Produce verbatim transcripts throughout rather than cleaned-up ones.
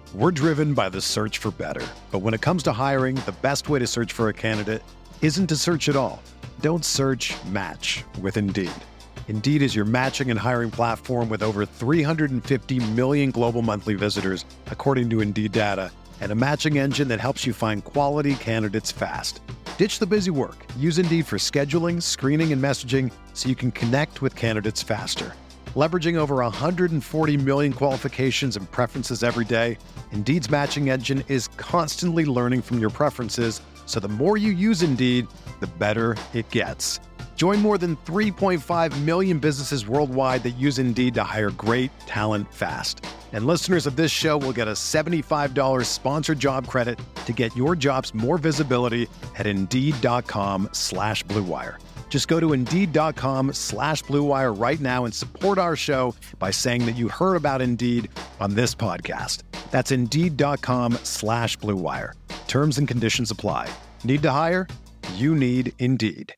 We're driven by the search for better. But when it comes to hiring, the best way to search for a candidate isn't to search at all. Don't search, match with Indeed. Indeed is your matching and hiring platform with over three hundred fifty million global monthly visitors, according to Indeed data, and a matching engine that helps you find quality candidates fast. Ditch the busy work. Use Indeed for scheduling, screening, and messaging so you can connect with candidates faster. Leveraging over one hundred forty million qualifications and preferences every day, Indeed's matching engine is constantly learning from your preferences, so the more you use Indeed, the better it gets. Join more than three point five million businesses worldwide that use Indeed to hire great talent fast. And listeners of this show will get a seventy-five dollars sponsored job credit to get your jobs more visibility at Indeed.com slash Blue Wire. Just go to Indeed.com slash Blue Wire right now and support our show by saying that you heard about Indeed on this podcast. That's Indeed.com slash Blue Wire. Terms and conditions apply. Need to hire? You need Indeed.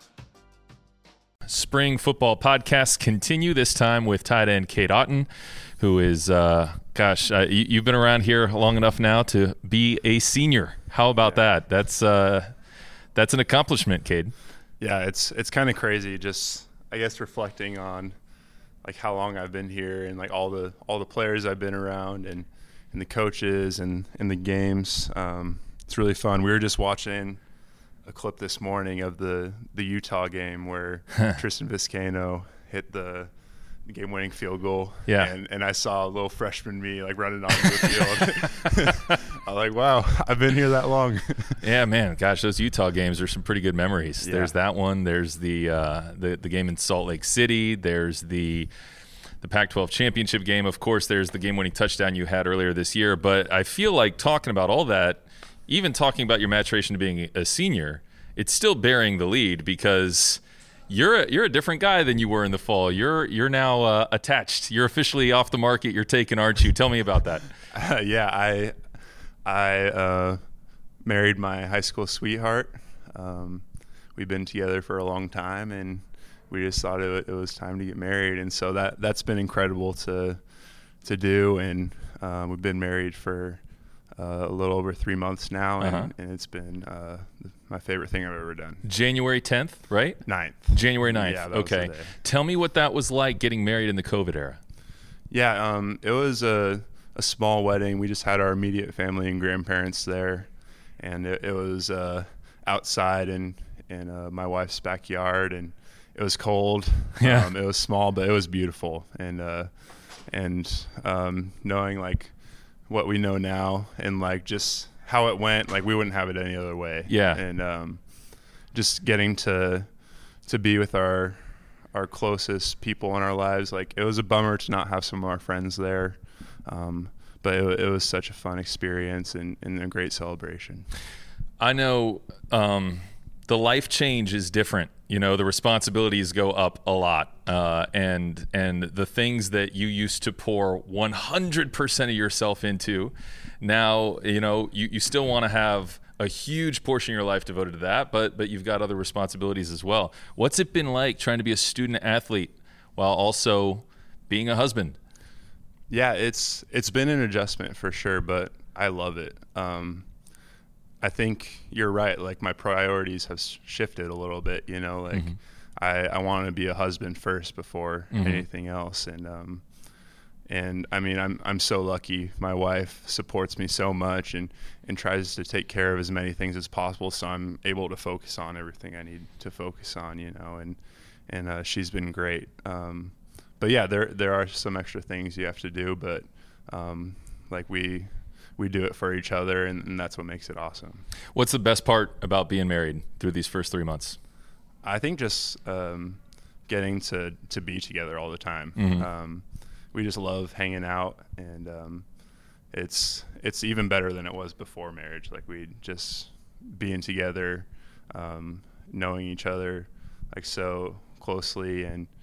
Spring football podcasts continue, this time with tight end Cade Otton, who is, uh, gosh, uh, you, you've been around here long enough now to be a senior. How about yeah. that? That's uh, that's an accomplishment, Cade. Yeah, it's it's kind of crazy. Just I guess reflecting on like how long I've been here and like all the all the players I've been around and, and the coaches and, and the games. Um, it's really fun. We were just watching a clip this morning of the, the Utah game where Tristan Vizcaino hit the game-winning field goal. Yeah. And, and I saw a little freshman me like running onto the field. I was like, wow, I've been here that long. Yeah, man. Gosh, those Utah games are some pretty good memories. Yeah. There's that one. There's the, uh, the the game in Salt Lake City. There's the the Pac twelve championship game. Of course, there's the game-winning touchdown you had earlier this year. But I feel like talking about all that, even talking about your maturation to being a senior, it's still bearing the lead because you're a, you're a different guy than you were in the fall. You're you're now uh, attached. You're officially off the market. You're taken, aren't you? Tell me about that. Uh, yeah, I I uh, married my high school sweetheart. Um, we've been together for a long time, and we just thought it, it was time to get married. And so that that's been incredible to to do. And um, we've been married for Uh, a little over three months now, and, uh-huh. and it's been uh, my favorite thing I've ever done. January tenth, right? ninth. January ninth. Yeah, that okay. was the day. Tell me what that was like getting married in the COVID era. Yeah, um, it was a, a small wedding. We just had our immediate family and grandparents there, and it, it was uh, outside in, in uh, my wife's backyard, and it was cold. Yeah. Um, it was small, but it was beautiful. And, uh, and um, knowing, like, what we know now and like just how it went, like we wouldn't have it any other way. Yeah. And um, just getting to to be with our our closest people in our lives, like it was a bummer to not have some of our friends there, um, but it, it was such a fun experience and, and a great celebration. I know um, the life change is different. You know, the responsibilities go up a lot, uh, and and the things that you used to pour one hundred percent of yourself into, now, you know, you, you still want to have a huge portion of your life devoted to that, but but you've got other responsibilities as well. What's it been like trying to be a student athlete while also being a husband? Yeah, it's it's been an adjustment for sure, but I love it. Um, I think you're right. Like my priorities have shifted a little bit, you know, like mm-hmm. I, I want to be a husband first before mm-hmm. anything else. And, um, and I mean, I'm, I'm so lucky. My wife supports me so much and, and tries to take care of as many things as possible. So I'm able to focus on everything I need to focus on, you know, and, and, uh, she's been great. Um, but yeah, there, there are some extra things you have to do, but, um, like we, we do it for each other, and, and that's what makes it awesome. What's the best part about being married through these first three months? I think just um, getting to, to be together all the time. Mm-hmm. Um, we just love hanging out, and um, it's it's even better than it was before marriage. Like we just being together, um, knowing each other like so closely, and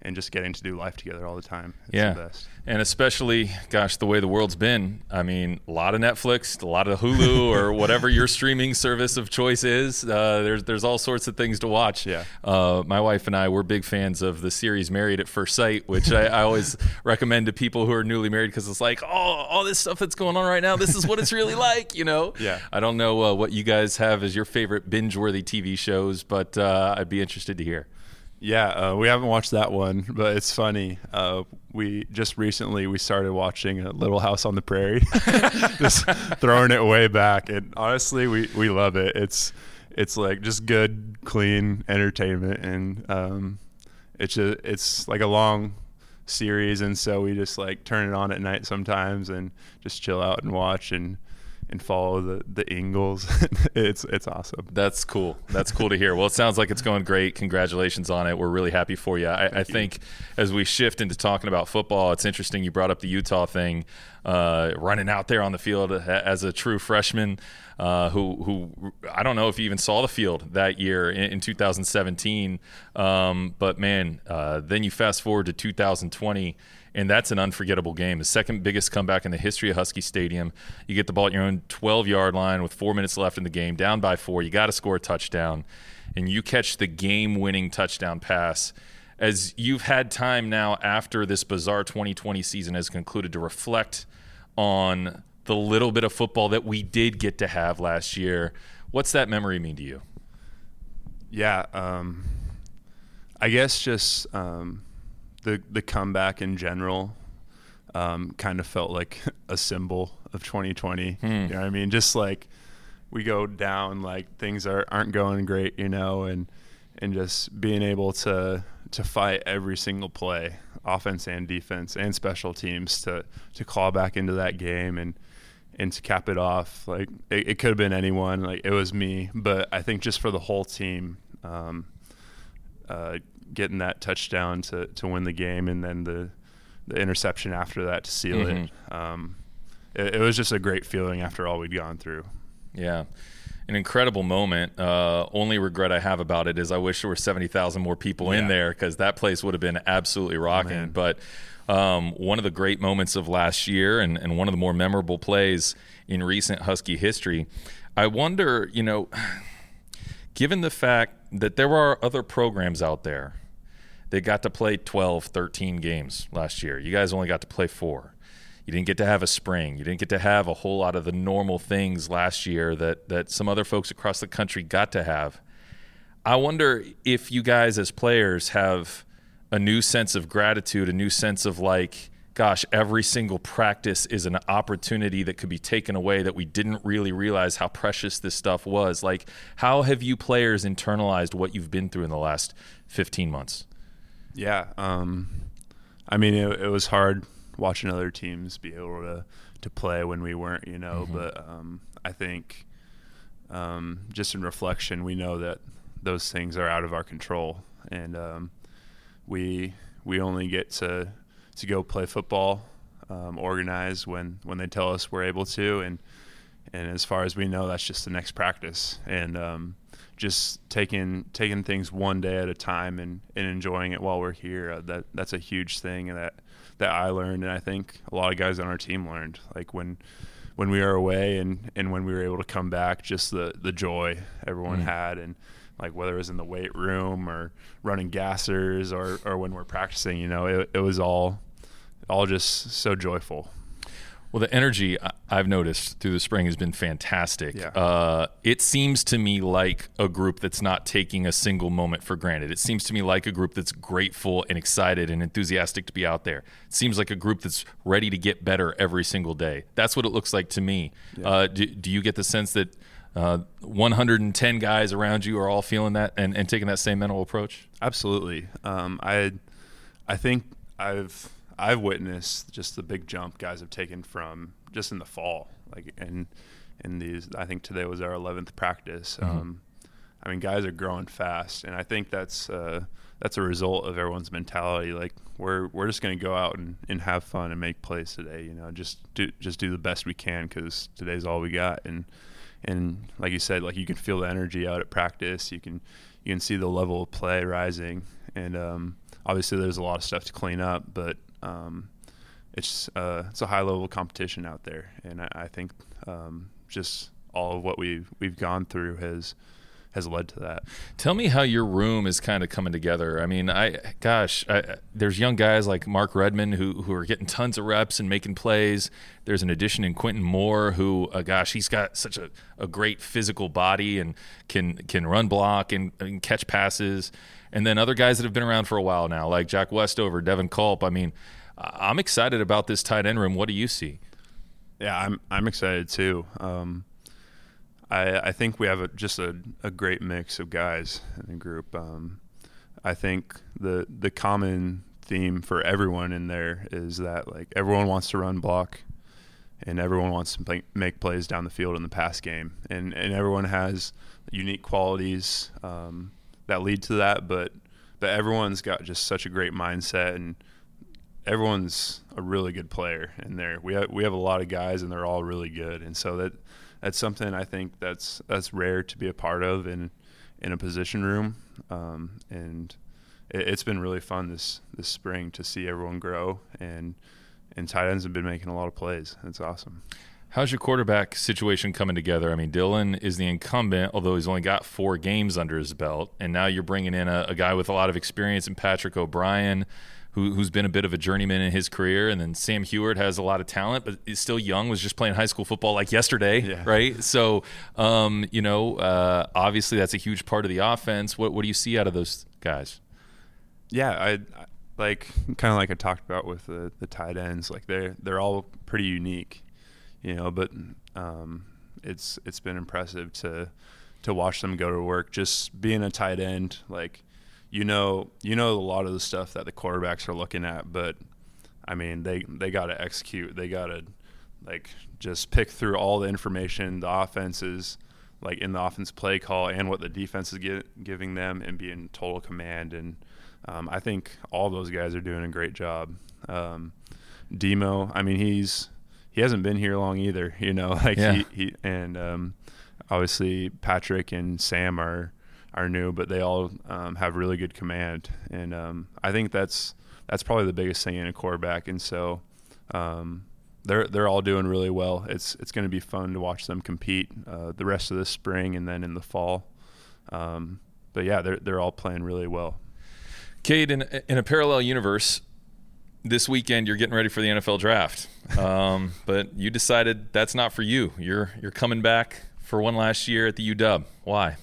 and just getting to do life together all the time. It's yeah. the best. And especially, gosh, the way the world's been, I mean, a lot of Netflix, a lot of Hulu or whatever your streaming service of choice is. Uh, there's there's all sorts of things to watch. Yeah. Uh, my wife and I, we're big fans of the series Married at First Sight, which I, I always recommend to people who are newly married because it's like, oh, all this stuff that's going on right now, this is what it's really like, you know? Yeah. I don't know uh, what you guys have as your favorite binge-worthy T V shows, but uh, I'd be interested to hear. Yeah, uh, we haven't watched that one, but it's funny. Uh, we just recently we started watching a Little House on the Prairie, just throwing it way back, and honestly, we, we love it. It's it's like just good, clean entertainment, and um, it's just, it's like a long series, and so we just like turn it on at night sometimes and just chill out and watch and. and follow the, the Ingalls. it's it's awesome. That's cool. That's cool to hear. Well, it sounds like it's going great. Congratulations on it. We're really happy for you. I, I think as we shift into talking about football, it's interesting you brought up the Utah thing, uh, running out there on the field as a true freshman uh, who, who I don't know if you even saw the field that year in, in two thousand seventeen. Um, but, man, uh, then you fast forward to two thousand twenty, and that's an unforgettable game. The second biggest comeback in the history of Husky Stadium. You get the ball at your own twelve-yard line with four minutes left in the game, down by four. You got to score a touchdown, and you catch the game-winning touchdown pass. As you've had time now after this bizarre twenty twenty season has concluded to reflect on the little bit of football that we did get to have last year, what's that memory mean to you? Yeah, um, I guess just um, – The, the comeback in general um, kind of felt like a symbol of twenty twenty. Hmm. You know what I mean? Just like we go down, like things are, aren't going great, you know, and and just being able to to fight every single play, offense and defense and special teams, to to claw back into that game and and to cap it off. Like it, it could have been anyone. Like it was me, but I think just for the whole team. Um, uh, getting that touchdown to, to win the game, and then the the interception after that to seal mm-hmm. it. Um, it. It was just a great feeling after all we'd gone through. Yeah, an incredible moment. Uh, only regret I have about it is I wish there were seventy thousand more people yeah. in there, because that place would have been absolutely rocking. Man. But um, one of the great moments of last year, and, and one of the more memorable plays in recent Husky history, I wonder, you know, given the fact that there are other programs out there that got to play twelve, thirteen games last year. You guys only got to play four. You didn't get to have a spring. You didn't get to have a whole lot of the normal things last year that, that some other folks across the country got to have. I wonder if you guys as players have a new sense of gratitude, a new sense of like, gosh, every single practice is an opportunity that could be taken away, that we didn't really realize how precious this stuff was. Like, how have you players internalized what you've been through in the last fifteen months? Yeah. Um, I mean, it, it was hard watching other teams be able to, to play when we weren't, you know, mm-hmm. but um, I think um, just in reflection, we know that those things are out of our control, and um, we we only get to to go play football, um, organize when, when they tell us we're able to. And, and as far as we know, that's just the next practice. And um, just taking taking things one day at a time and, and enjoying it while we're here, uh, that that's a huge thing that, that I learned, and I think a lot of guys on our team learned. Like when when we were away and, and when we were able to come back, just the, the joy everyone mm-hmm. had, and like whether it was in the weight room or running gassers or, or when we're practicing, you know, it, it was all all just so joyful. Well, the energy I've noticed through the spring has been fantastic. Yeah. Uh, it seems to me like a group that's not taking a single moment for granted. It seems to me like a group that's grateful and excited and enthusiastic to be out there. It seems like a group that's ready to get better every single day. That's what it looks like to me. Yeah. Uh, do, do you get the sense that uh, one hundred ten guys around you are all feeling that and, and taking that same mental approach? Absolutely. Um, I, I think I've – I've witnessed just the big jump guys have taken from just in the fall, like in in these. I think today was our eleventh practice. Mm-hmm. Um, I mean, guys are growing fast, and I think that's uh, that's a result of everyone's mentality. Like we're we're just going to go out and, and have fun and make plays today. You know, just do just do the best we can, because today's all we got. And and like you said, like you can feel the energy out at practice. You can you can see the level of play rising, and um, obviously there's a lot of stuff to clean up, but um, it's uh, it's a high level competition out there, and I, I think um, just all of what we've we've gone through has has led to that. Tell me how your room is kind of coming together. I mean, I gosh, I, there's young guys like Mark Redmond who who are getting tons of reps and making plays. There's an addition in Quentin Moore who, uh, gosh, he's got such a, a great physical body and can can run block and, and catch passes. And then other guys that have been around for a while now, like Jack Westover, Devin Culp. I mean, I'm excited about this tight end room. What do you see? Yeah, I'm I'm excited too. Um, I I think we have a, just a, a great mix of guys in the group. Um, I think the the common theme for everyone in there is that like everyone wants to run block, and everyone wants to play, make plays down the field in the pass game, and and everyone has unique qualities um, that lead to that. But but everyone's got just such a great mindset, and everyone's a really good player in there. We have, we have a lot of guys, and they're all really good, and so that that's something I think that's that's rare to be a part of in in a position room. Um, and it, it's been really fun this this spring to see everyone grow, and and tight ends have been making a lot of plays. It's awesome. How's your quarterback situation coming together? I mean, Dylan is the incumbent, although he's only got four games under his belt, and now you're bringing in a, a guy with a lot of experience in Patrick O'Brien, who, who's been a bit of a journeyman in his career, and then Sam Heward has a lot of talent, but is still young, was just playing high school football like yesterday, yeah. right? So, um, you know, uh, obviously that's a huge part of the offense. What what do you see out of those guys? Yeah, I, I like kind of like I talked about with the, the tight ends. Like they're they're all pretty unique, you know. But um, it's it's been impressive to to watch them go to work. Just being a tight end, like. You know, you know a lot of the stuff that the quarterbacks are looking at, but I mean, they they got to execute. They got to like just pick through all the information, the offenses, like in the offense play call, and what the defense is get, giving them, and be in total command. And um, I think all those guys are doing a great job. Um, Demo, I mean, he's he hasn't been here long either. You know, like yeah. he, he and um, obviously Patrick and Sam are. are new, but they all um, have really good command, and um, I think that's that's probably the biggest thing in a quarterback. And so um, they're they're all doing really well. It's it's going to be fun to watch them compete uh, the rest of this spring and then in the fall. Um, but yeah, they're they're all playing really well. Cade, in in a parallel universe, this weekend you're getting ready for the N F L draft, um, but you decided that's not for you. You're you're coming back for one last year at the U W. Why?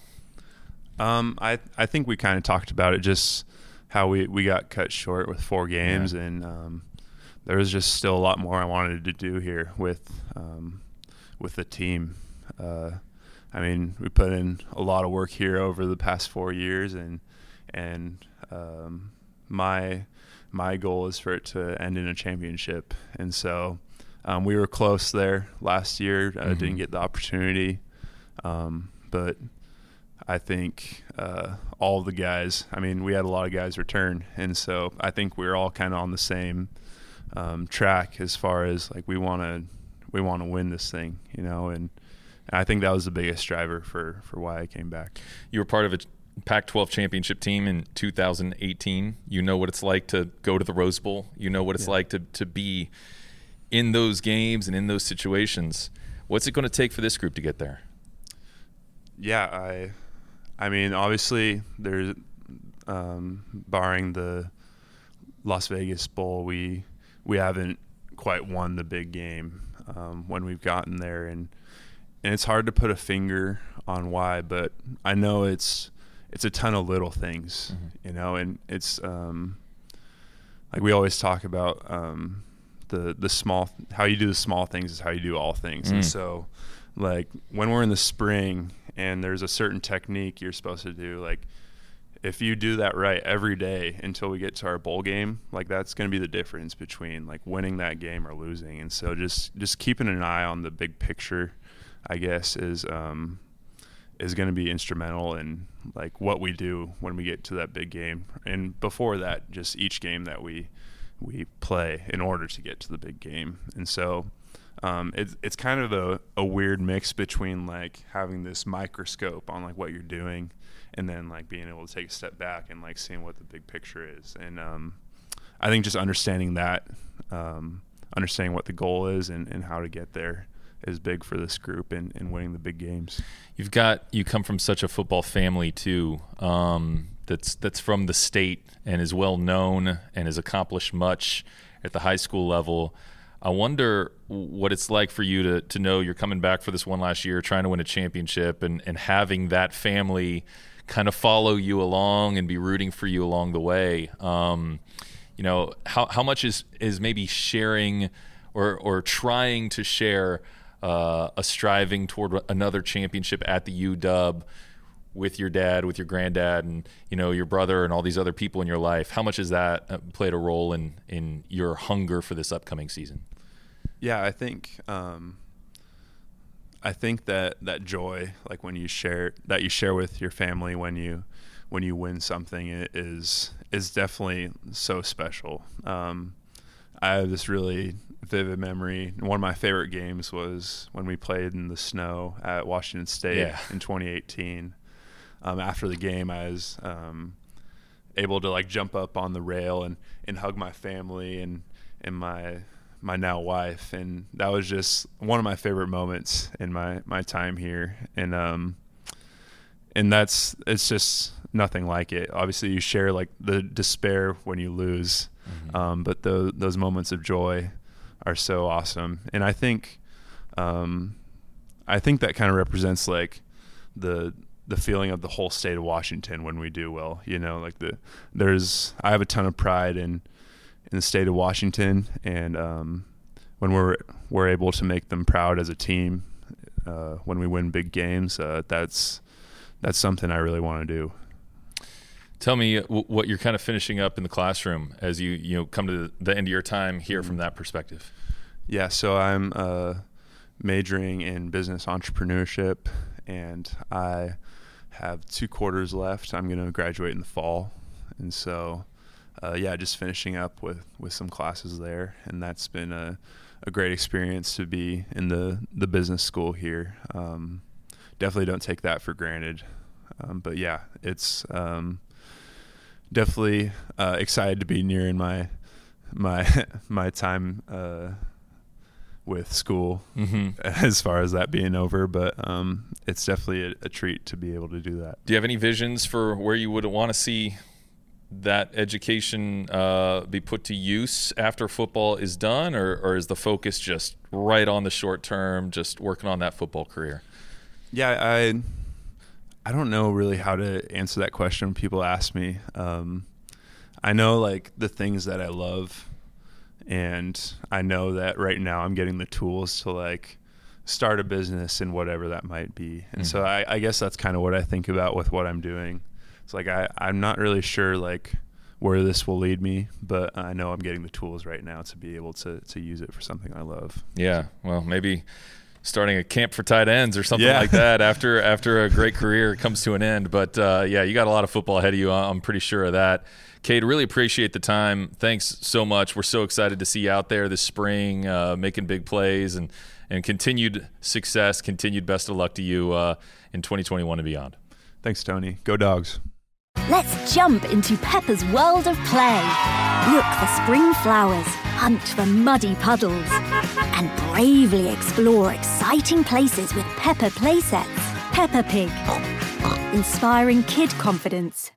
Um, I I think we kind of talked about it, just how we, we got cut short with four games, yeah. and um, there was just still a lot more I wanted to do here with um, with the team. Uh, I mean, we put in a lot of work here over the past four years, and and um, my my goal is for it to end in a championship, and so um, we were close there last year. Uh, mm-hmm. Didn't get the opportunity, um, but. I think uh, all the guys, I mean, we had a lot of guys return, and so I think we're all kind of on the same um, track as far as like we want to we want to win this thing, you know, and, and I think that was the biggest driver for, for why I came back. You were part of a Pac twelve championship team in two thousand eighteen. You know what it's like to go to the Rose Bowl. You know what it's yeah. like to, to be in those games and in those situations. What's it going to take for this group to get there? Yeah, I – I mean, obviously, there's um, barring the Las Vegas Bowl, we we haven't quite won the big game um, when we've gotten there, and and it's hard to put a finger on why, but I know it's it's a ton of little things, mm-hmm. you know, and it's um, like we always talk about um, the the small how you do the small things is how you do all things, mm. and so like when we're in the spring. And there's a certain technique you're supposed to do. Like, if you do that right every day until we get to our bowl game, like that's going to be the difference between like winning that game or losing. And so just just keeping an eye on the big picture, I guess, is um, is going to be instrumental in like what we do when we get to that big game. And before that, just each game that we we play in order to get to the big game. And so um, it's it's kind of a, a weird mix between like having this microscope on like what you're doing, and then like being able to take a step back and like seeing what the big picture is. And um, I think just understanding that, um, understanding what the goal is and, and how to get there is big for this group and, and winning the big games. You've got you come from such a football family too. Um, that's that's from the state and is well known and has accomplished much at the high school level. I wonder what it's like for you to to know you're coming back for this one last year, trying to win a championship, and, and having that family kind of follow you along and be rooting for you along the way. Um, you know, how how much is is maybe sharing or or trying to share uh, a striving toward another championship at the U W with your dad, with your granddad, and you know your brother, and all these other people in your life? How much has that played a role in in your hunger for this upcoming season? Yeah, I think um, I think that that joy, like when you share that you share with your family when you when you win something, it is is definitely so special. Um, I have this really vivid memory. One of my favorite games was when we played in the snow at Washington State yeah. in twenty eighteen. Um, after the game, I was um, able to like jump up on the rail and, and hug my family and and my my now wife, and that was just one of my favorite moments in my, my time here. And um and that's it's just nothing like it. Obviously, you share like the despair when you lose, mm-hmm. um, but the, those moments of joy are so awesome. And I think um, I think that kind of represents like the the feeling of the whole state of Washington when we do well. You know, like the there's I have a ton of pride in in the state of Washington, and um, when we're we're able to make them proud as a team uh, when we win big games, uh, that's that's something I really want to do. Tell me w- what you're kind of finishing up in the classroom as you you know come to the end of your time here mm-hmm. from that perspective. Yeah, so I'm uh, majoring in business entrepreneurship, and I have two quarters left. I'm going to graduate in the fall, and so uh, yeah, just finishing up with, with some classes there, and that's been a, a great experience to be in the, the business school here. Um, definitely don't take that for granted, um, but yeah, it's um, definitely uh, excited to be nearing my my my time uh, with school mm-hmm. as far as that being over, but um, it's definitely a, a treat to be able to do that. Do you have any visions for where you would want to see that education uh, be put to use after football is done, or, or is the focus just right on the short term, just working on that football career? Yeah, I I don't know really how to answer that question when people ask me. Um, I know like the things that I love, and I know that right now I'm getting the tools to like start a business and whatever that might be. And mm-hmm. so I, I guess that's kind of what I think about with what I'm doing. It's like I, I'm not really sure like where this will lead me, but I know I'm getting the tools right now to be able to to use it for something I love. Yeah, well, maybe starting a camp for tight ends or something yeah. like that after after a great career comes to an end. But uh, yeah, you got a lot of football ahead of you. I'm pretty sure of that. Cade, really appreciate the time. Thanks so much. We're so excited to see you out there this spring, uh, making big plays, and and continued success, continued best of luck to you uh, in twenty twenty-one and beyond. Thanks, Tony. Go Dogs. Let's jump into Peppa's world of play. Look for spring flowers, hunt for muddy puddles, and bravely explore exciting places with Peppa play sets. Peppa Pig, inspiring kid confidence.